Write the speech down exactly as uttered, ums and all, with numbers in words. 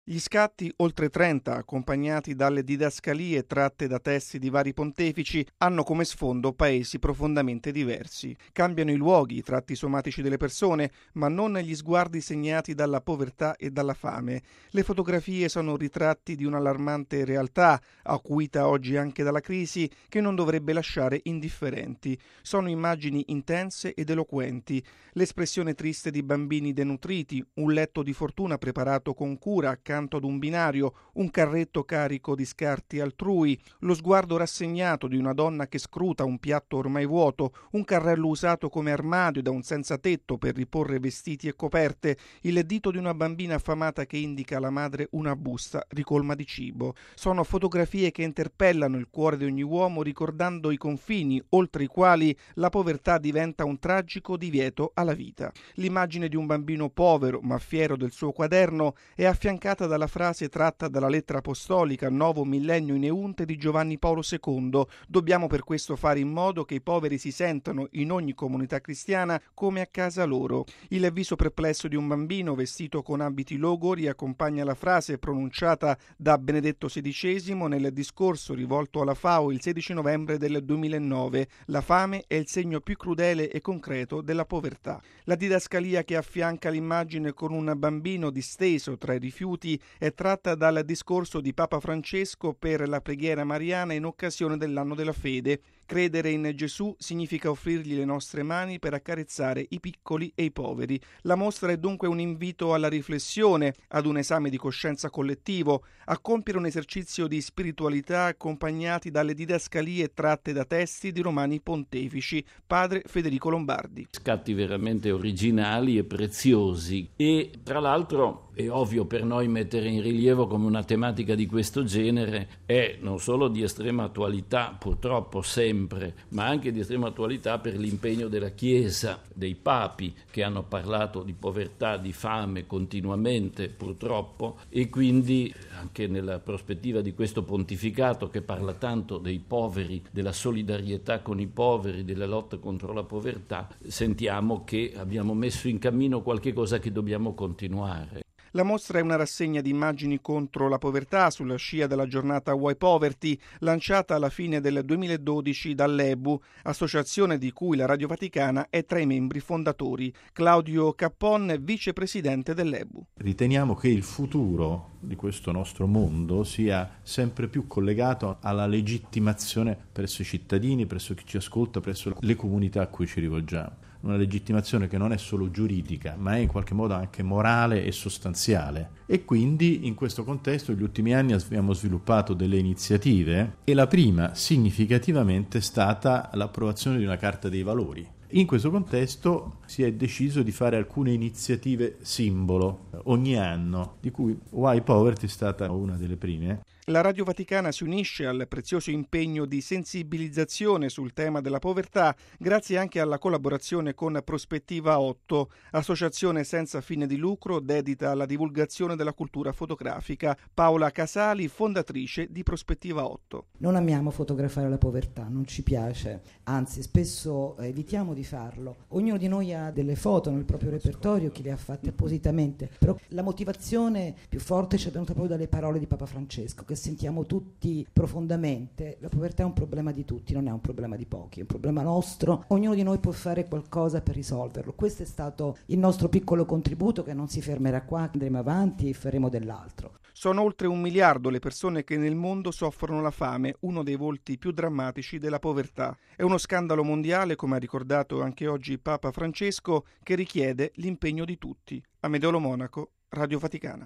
Gli scatti, oltre trenta, accompagnati dalle didascalie tratte da testi di vari pontefici, hanno come sfondo paesi profondamente diversi. Cambiano i luoghi, i tratti somatici delle persone, ma non gli sguardi segnati dalla povertà e dalla fame. Le fotografie sono ritratti di un'allarmante realtà, acuita oggi anche dalla crisi, che non dovrebbe lasciare indifferenti. Sono immagini intense ed eloquenti. L'espressione triste di bambini denutriti, un letto di fortuna preparato con cura accanto ad un binario, un carretto carico di scarti altrui, lo sguardo rassegnato di una donna che scruta un piatto ormai vuoto, un carrello usato come armadio da un senza tetto per riporre vestiti e coperte, il dito di una bambina affamata che indica alla madre una busta ricolma di cibo. Sono fotografie che interpellano il cuore di ogni uomo, ricordando i confini oltre i quali la povertà diventa un tragico divieto alla vita. L'immagine di un bambino povero ma fiero del suo quaderno è affiancata dalla frase tratta dalla lettera apostolica Novo Millennio in Eunte di Giovanni Paolo secondo. Dobbiamo per questo fare in modo che i poveri si sentano in ogni comunità cristiana come a casa loro. Il viso perplesso di un bambino vestito con abiti logori accompagna la frase pronunciata da Benedetto sedicesimo nel discorso rivolto alla FAO il sedici novembre del duemilanove. La fame è il segno più crudele e concreto della povertà. La didascalia che affianca l'immagine con un bambino disteso tra i rifiuti è tratta dal discorso di Papa Francesco per la preghiera mariana in occasione dell'anno della fede. Credere in Gesù significa offrirgli le nostre mani per accarezzare i piccoli e i poveri. La mostra è dunque un invito alla riflessione, ad un esame di coscienza collettivo, a compiere un esercizio di spiritualità accompagnati dalle didascalie tratte da testi di romani pontefici. Padre Federico Lombardi. Scatti veramente originali e preziosi e tra l'altro è ovvio per noi mettere in rilievo come una tematica di questo genere è non solo di estrema attualità, purtroppo sempre, ma anche di estrema attualità per l'impegno della Chiesa, dei papi che hanno parlato di povertà, di fame continuamente, purtroppo, e quindi anche nella prospettiva di questo pontificato che parla tanto dei poveri, della solidarietà con i poveri, della lotta contro la povertà, sentiamo che abbiamo messo in cammino qualche cosa che dobbiamo continuare. La mostra è una rassegna di immagini contro la povertà sulla scia della giornata Why Poverty, lanciata alla fine del duemiladodici dall'E B U, associazione di cui la Radio Vaticana è tra i membri fondatori. Claudio Cappon, vicepresidente dell'E B U. Riteniamo che il futuro di questo nostro mondo sia sempre più collegato alla legittimazione presso i cittadini, presso chi ci ascolta, presso le comunità a cui ci rivolgiamo. Una legittimazione che non è solo giuridica, ma è in qualche modo anche morale e sostanziale. E quindi in questo contesto negli ultimi anni abbiamo sviluppato delle iniziative e la prima significativamente è stata l'approvazione di una Carta dei Valori. In questo contesto si è deciso di fare alcune iniziative simbolo ogni anno, di cui Why Poverty è stata una delle prime. La Radio Vaticana si unisce al prezioso impegno di sensibilizzazione sul tema della povertà grazie anche alla collaborazione con Prospettiva otto, associazione senza fine di lucro dedita alla divulgazione della cultura fotografica. Paola Casali, fondatrice di Prospettiva otto. Non amiamo fotografare la povertà, non ci piace, anzi spesso evitiamo di farlo. Ognuno di noi ha delle foto nel proprio repertorio, chi le ha fatte appositamente, però la motivazione più forte ci è venuta proprio dalle parole di Papa Francesco, che sentiamo tutti profondamente. La povertà è un problema di tutti, non è un problema di pochi, è un problema nostro, ognuno di noi può fare qualcosa per risolverlo. Questo è stato il nostro piccolo contributo, che non si fermerà qua, andremo avanti e faremo dell'altro. Sono oltre un miliardo le persone che nel mondo soffrono la fame, uno dei volti più drammatici della povertà. È uno scandalo mondiale, come ha ricordato anche oggi Papa Francesco, che richiede l'impegno di tutti. Amedeo Lo Monaco, Radio Vaticana.